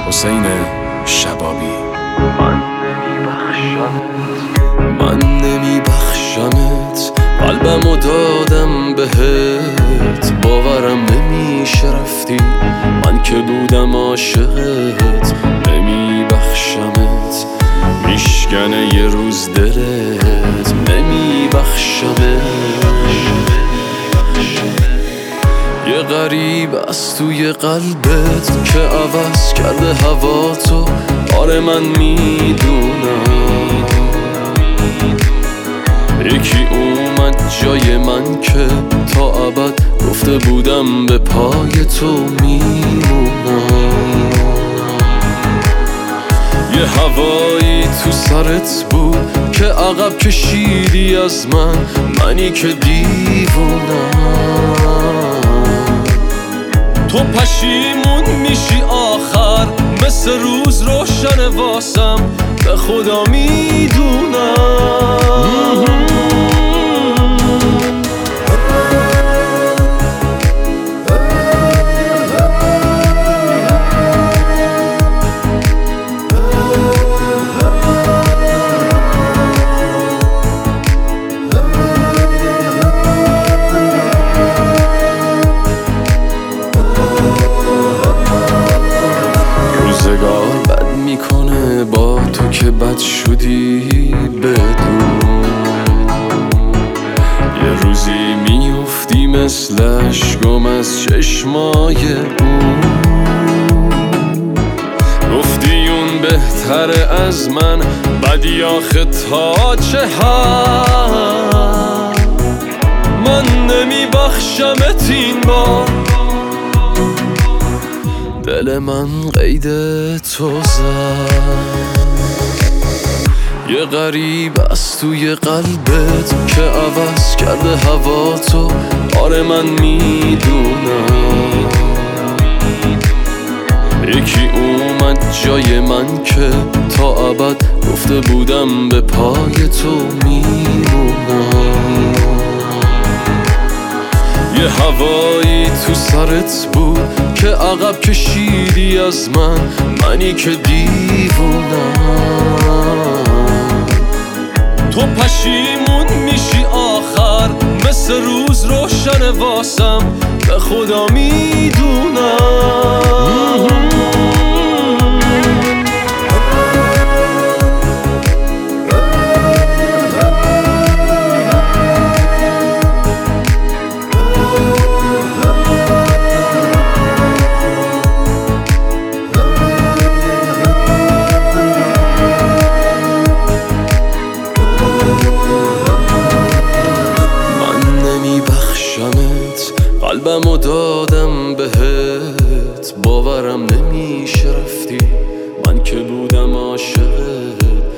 حسین شبابی. من نمیبخشمت، قلبمو دادم بهت، باورم نمیشه رفتی، من که بودم عاشقت. نمیبخشمت، میشکنه یه روز دلت، نمیبخشمت. یه غریب از توی قلبت که عوض کرده هوا تو، آره من میدونم. یکی اومد جای من که تا ابد گفته بودم به پای تو میمونم. یه هوایی تو سرت بود که عقب کشیدی از من، منی که دیوونم. تو پشیمون میشی آخر، مثل روز روشن واسم، به خدا میدونم. بد میکنه با تو که بد شدی بدون، یه روزی میافتی مثل اشکم از چشمای اون. گفتی اون بهتره از من، بدی آخه تا چه حد. من نمیبخشمت این بار، دل من قید تو زد. یه غریب از توی قلبت که عوض کرده هوا تو، آره من میدونم. یکی اومد جای من که تا ابد گفته بودم به پای تو میمونم. یه هوایی تو سرت بود که عقب کشیدی از من، منی که دیوونم. تو پشیمون میشی آخر، مثل روز روشن واسم، به خدا میدونم. قلبمو دادم بهت، باورم نمیشه رفتی، من که بودم عاشقت.